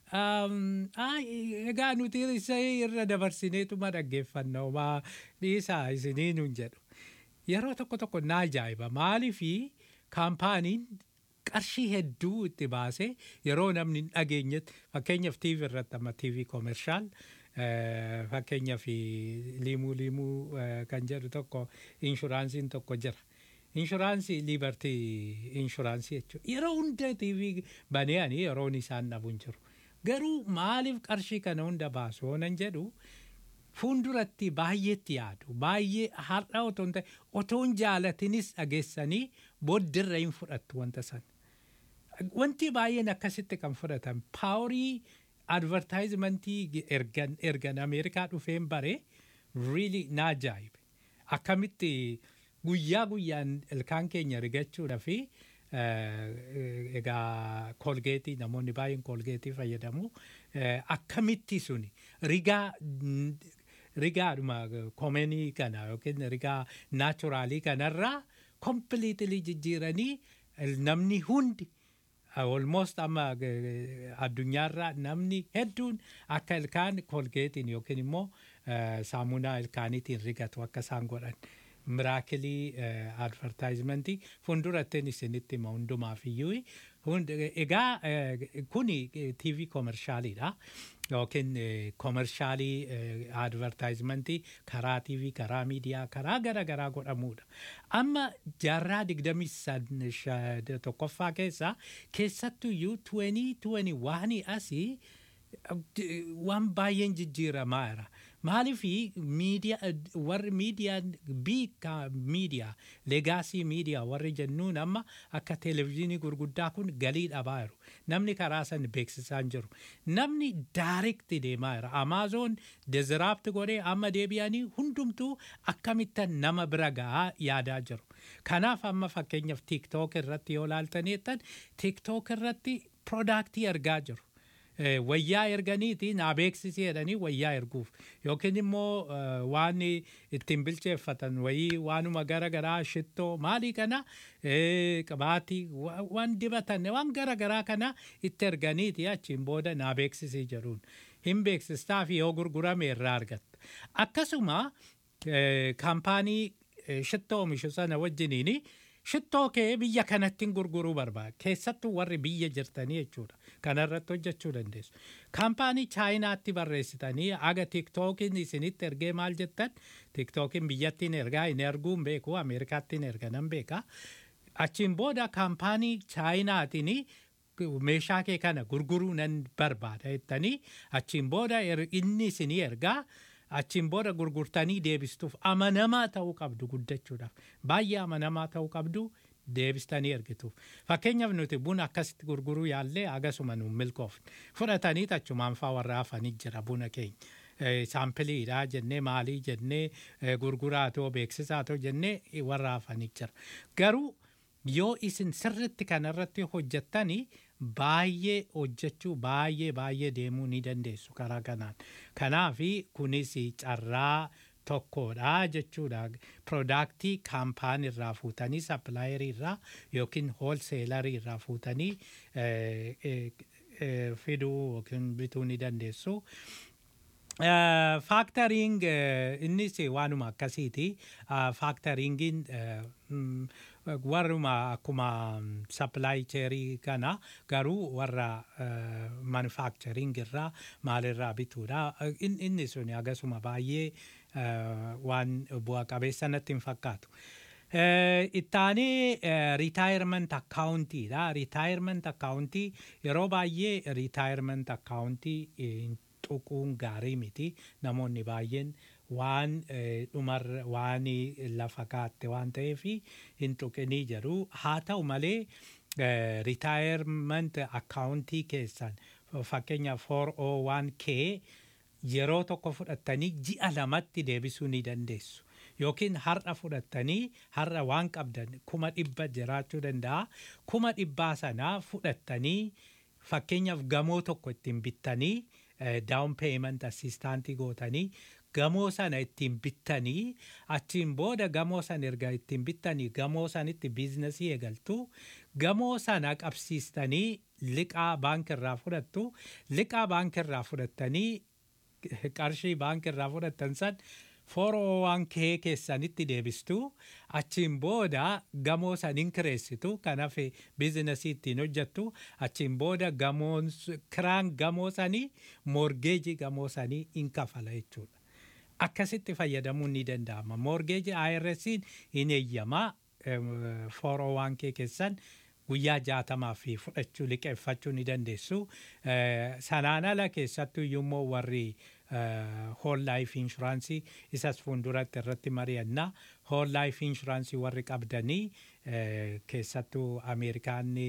egaa nuti isa irra dabarsineetuma dhaggeeffanna maa dhiisaa isinii nuun jedhu. Yeroo tokko tokko naa ajaa'iba maalii fi kaampaaniin qarshii hedduu itti baase yeroo namni hin dhageenyetti fakkeenyaaf tiivii irratti amma tiivii koomershaal fakkeenyaaf liimuu liimuu kan jedhu tokko inshuraansiin tokko jira. Inshuraansii liibartii inshuraansii jechuudha. Yeroo hunda tiivii baneeyanii yeroon isaan dhabu hin jiru. Garuu maaliif qarshii kana hunda baasu oonan jedhu fuulduratti baay'eetti yaadu. Baay'ee har'a otoo hin ta'e otoo hin jaalatinis dhageessanii booddirra hin fudhattu wanta sana. Wanti baay'een akkasitti kan fudhatan paaworii advertaayizimentii ergan ergan Ameerikaa dhufeen bare really na ajaa'ibe. Akkamitti guyyaa guyyaan ilkaan keenya rigachuudha fi egaa kolgeetii namoonni baay'een kolgeetii fayyadamu akkamitti suni rigaa rigaadhuma komenii kana yookiin rigaa naachuraalii kanarraa kompiliitilii jijjiiranii namni hundi almost amma addunyaarraa namni hedduun akka ilkaan kolgeetiin yookiin immoo saamunaa ilkaaniitiin rigatu akka isaan godhan. Miraakilii advertaayizimentii fuulduratteen isinitti hima hundumaaf iyyuu egaa kuni tiivii koomershaaliidha yookiin koomershaalii advertaayizimentii karaa tiivii karaa miidiyaa karaa gara garaa godhamuudha. Amma jaarraa digdamii tokkoffaa keessa keessattuu iyyuu tuwenii tuwenii waanii asii waan baay'een jijjiiramaa jira. maaliifi miidiyaa warri miidiyaan biika miidiyaa legaasii miidiyaa warri jennuun amma akka televezyiinii gurguddaa kun galii dhabaa jiru namni karaa san beeksisaa hin jiru namni daarikti deemaa jira amaazoon deziraapti godhee amma deebi'anii hundumtuu akkamittan nama bira gahaa yaadaa jiru kanaaf amma fakkeenyaaf tiiktook irratti yoo laaltaniittan tiiktook irratti piroodaaktii ergaa jiru. Wayyaa erganiiti naa beeksisii jedhanii wayyaa erguuf yookiin immoo waan ittiin bilcheeffatan wayii waanuma gara garaa shittoo maalii kana qabaatii waan dibatan waan gara garaa kana itti erganiiti achiin booda naa beeksisii jedhuun hin beeksistaa fi yoo gurgurame irraa argatta akkasuma kaampaanii shittoo oomishu sana wajjiniini shittoo kee biyya kanatti gurguruu barbaada keessattuu warri biyya jirtanii jechuudha kanarratti hojjechuu dandeessu kaampaanii chaayinaatti barreessitanii aga tiiktookiin isinitti ergee maal jettan tiiktookiin biyyattiin ergaa hin erguun beeku ameerikaattiin erganan beeka achiin booda kaampaanii chaayinaatiin meeshaa kee kana gurguruu nan barbaada jettanii achiin booda inni isinii ergaa achiin booda gurgurtanii deebistuuf amanamaa ta'uu qabdu guddachuudhaaf baay'ee amanamaa ta'uu qabdu deebistanii ergituuf fakkeenyaaf nuti buna akkasitti gurguruu yaallee agasuma nu milkoofne fudhatanii tachumaan faa warra hafanii jira buna keenya saampiliidha jennee maalii jennee gurguraatoo beeksisaatoo jennee warra hafanii jira garuu yoo isin sirritti kanarratti hojjettanii baay'ee hojjechuu baay'ee baay'ee deemuu ni dandeessu karaa kanaan kanaafi kunis carraa tokkodha jechuudha piroodaaktii kaampaanii irraa fuutanii sapilaayerii irraa yookiin hoolseelarii irraa fuutanii fiduu yookiin bituu ni dandeessu. Faaktaring innis waanuma akkasiiti faaktaringiin warruma akkuma supply chairii kana garuu warra manufacturing irraa maalirraa bituudha inni suni agasuma baay'ee waan bu'a qabeessa natti hin fakkaatu. Ittaanii retirement accountii dha retirement accountii yeroo baay'ee retirement accountii tuquun gaarii miti namoonni baay'een waan dhumar waan lafa kaatte waan ta'eef hin tuqinii jedhu haa ta'u malee retirement accountii keessan fakkeenya four oh one k yeroo tokko fudhattanii ji'a lamatti deebisuu ni dandeessu. Yookiin har'a fudhattanii har'a waan qabdan kuma dhibba jiraachuu danda'a kuma dhibbaa sanaa fudhattanii fakkeenyaaf gamoo tokko ittiin bittanii down payment assistantii gootanii gamoo sana ittiin bittanii achiin booda gamoo sana erga ittiin bittanii gamoo sanitti biizinasii eegaltu gamoo sana qabsiistanii liqaa baankirraa fudhattu liqaa baankirraa fudhattanii qarshii baankirraa fudhattan san four oh one k keessanitti deebistu achiin booda gamoo saniin kireessitu kanaaf biizinasii ittiin hojjettu achiin booda gamoon kiraan gamoo sanii morgeejii gamoo sanii hin kafala jechuudha. Akkasitti fayyadamuun ni danda'ama. Morgeejii I R S'n hin eeyyamaa four oh one k keessan guyyaa jaatamaa fi fudhachuu liqeeffachuu ni dandeessu. Sanaan ala keessattuu yommuu warri whole life insurance isas fuulduratti irratti mari'annaa whole life insurance warri qabdanii keessattuu Ameerikaanni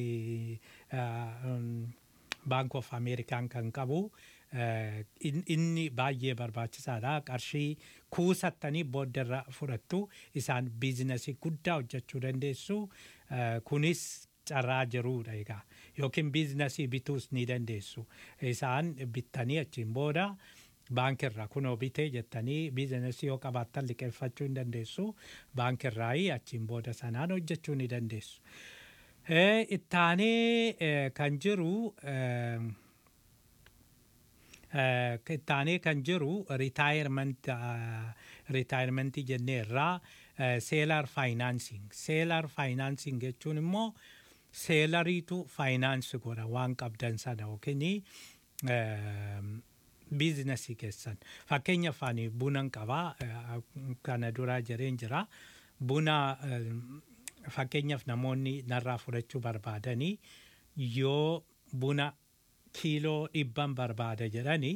Bank of American kan qabu inni baay'ee barbaachisaadha qarshii kuusattanii booddarra fudhattu isaan biizinasii guddaa hojjechuu dandeessu kunis carraa jiruudha egaa yookiin biizinasii bituus ni dandeessu isaan bittanii achiin booda baankirraa kunoo bitee jettanii biizinasii yoo qabaattan liqeeffachuu hin dandeessu baankirraa achiin booda sanaan hojjechuu ni dandeessu. Ittaanee kan jiru ittaanee kan jiru retirement retirementii jennee irraa seelar financing seelar financing jechuun immoo seelariitu faayinaansi godha waan qabdan sana yookiin biizinasii keessan fakkeenyaaf ani bunan qabaa kana duraa jireen jira buna fakkeenyaaf namoonni narraa fudhachuu barbaadanii yoo buna kiiloo dhibban barbaada jedhanii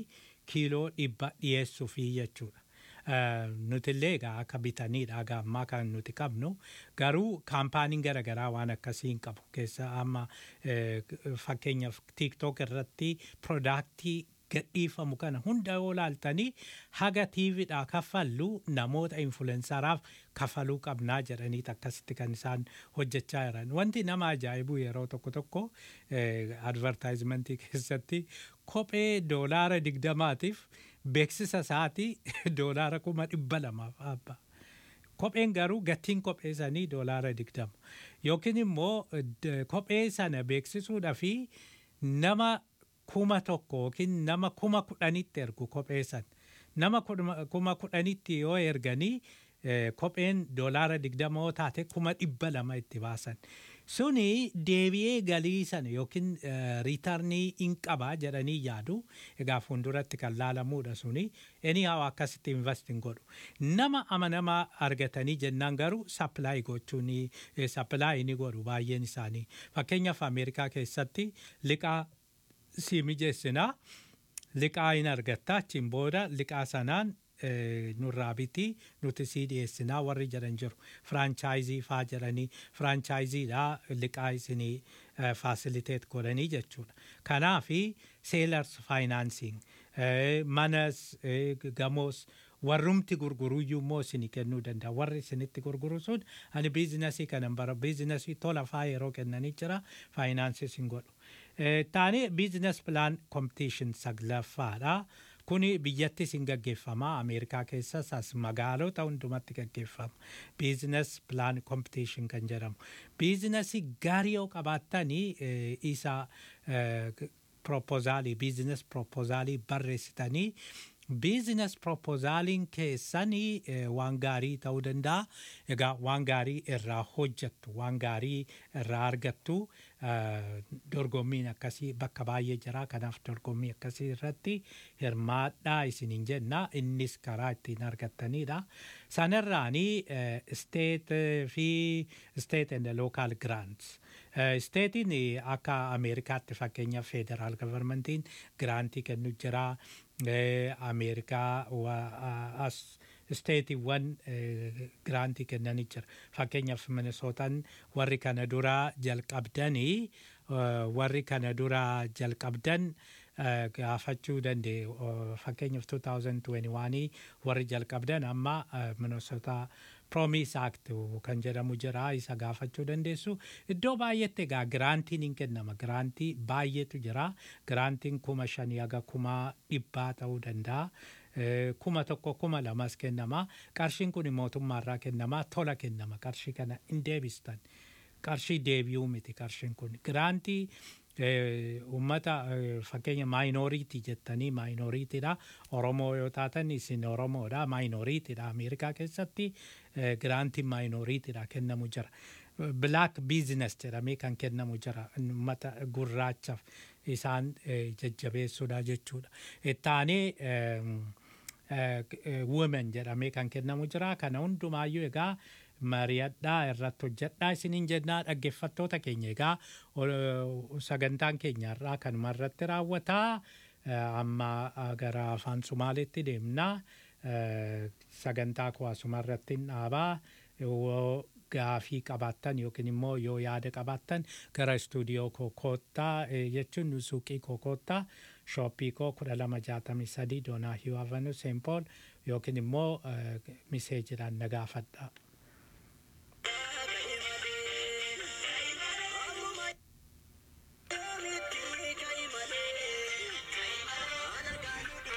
kiiloo dhibba dhiyeessuufii jechuudha. Nuti illee egaa akka bitaniidha egaa ammaa kan nuti qabnu garuu kaampaaniin garaagaraa waan akkasii hin qabu keessa amma fakkeenyaaf tiktok irratti piroodaaktii gadhiifamu kana hunda yoo laaltanii haga tiiviidhaa kaffallu namoota influensaraaf kafaluu qabnaa jedhanii akkasitti kan isaan hojjechaa jiran. Wanti nama ajaa'ibu yeroo tokko tokko advertaayizimentii keessatti kophee doolaara digdamaatiif beeksisa isaatii doolaara kuma dhibba lamaaf abba. Kopheen garuu gatiin kophee sanii doolaara digdama. Yookiin immoo kophee sana beeksisuudhaa fi nama kuma tokko yookiin nama kuma kudhanitti ergu kophee san. Nama kuma kudhanitti yoo erganii kopheen doolaara digdama yoo taate kuma dhibba lama itti baasan. Suni deebi'ee galii sana yookiin riitarnii hin qabaa jedhanii yaadu. Egaa fuulduratti kan laalamuudha suni. Inni haa akkasitti invest hin godhu. Nama amanamaa argatanii jennaan garuu sappilaay gochuun sappilaay ni godhu baay'een isaanii. Fakkeenyaaf Ameerikaa keessatti liqaa si mijeessinaa liqaa hin argattaa achiin booda liqaa sanaan nurraa bitii nuti sii dhiyeessinaa warri jedhan jiru. Firaanchaayizii faa jedhanii firaanchaayiziidhaa liqaa isinii faasiliteet godhanii jechuudha. Kanaafi seelars faayinaansiing manas gamoos warrumti gurguruyyuu immoo isinii kennuu danda'a. Warri isinitti gurguru sun ani biizinasii kanan bara biizinasii tola faa yeroo kennanii jira faayinaansis hin godhu. Taani biizines pilaan kompitiishin saglaffaadha. Kuni biyyattis hin gaggeeffama. Ameerikaa keessas as magaalota hundumatti gaggeeffama. Biizines pilaan kompitiishin kan jedhamu. Biizinesii gaarii yoo qabaattanii isa proposaalii biizines proposaalii barreessitanii biizines proposaaliin keessanii waan gaarii ta'uu danda'a. Egaa waan gaarii irraa hojjettu, waan gaarii irraa argattu dorgommiin akkasii bakka baay'ee jira. Kanaaf dorgommii akkasii irratti hirmaadhaa isiniin jenna. Innis karaa ittiin argattanidha. Sanarraanii state fi state and local grants. Statein akka Ameerikaatti fakkeenyaaf federaal gavarmentiin giraantii kennu jira. Ameerikaa as steetiiwwan giraantii kennanii jira. Fakkeenyaaf Minisootaan warri kana duraa jalqabdanii warri kana duraa jalqabdan gaafachuu danda'e. Fakkeenyaaf two thousand twenty-one warri jalqabdan amma Minisootaa Promise Act kan jedhamu jira isa gaafachuu dandeessu. Iddoo baay'eetti egaa giraantiin hin kennama. Giraantii baay'eetu jira. Giraantiin kuma shanii haga kuma dhibbaa ta'uu danda'a. Kuma tokko kuma lamas kennama. Qarshiin kun mootummaarraa kennama. Tola kennama. Qarshii kana hin deebistan. Qarshii deebi'uu miti qarshiin kun. Giraantii ummata fakkeenya maayinooriitii jettanii maayinooriitiidha. Oromoo yoo taatan isin Oromoodha. Maayinooriitiidha. Ameerikaa keessatti giraantiin maayinooriitiidha kennamu jira. Black business jedhamee kan kennamu jira. Ummata gurraachaaf isaan jajjabeessuudha jechuudha. Ittaanee women jedhamee kan kennamu jira. Kana hundumaayyuu egaa mari'adhaa irratti hojjedhaa isiniin jennaa dhaggeeffattoota keenya egaa sagantaan keenyarraa kanuma irratti raawwataa. Amma gara afaan Sumaaleetti deemnaa. Sagantaa koo asuma irratti dhaabaa. Gaafii qabaattan yookiin immoo yoo yaada qabaattan gara istuudiyoo koo koottaa jechuun suuqii koo koottaa shooppii koo kudha lama jaatamii sadii Doonaa Hiyuu Avenuu Seen Pool yookiin immoo miseejidhaan na gaafadhaa.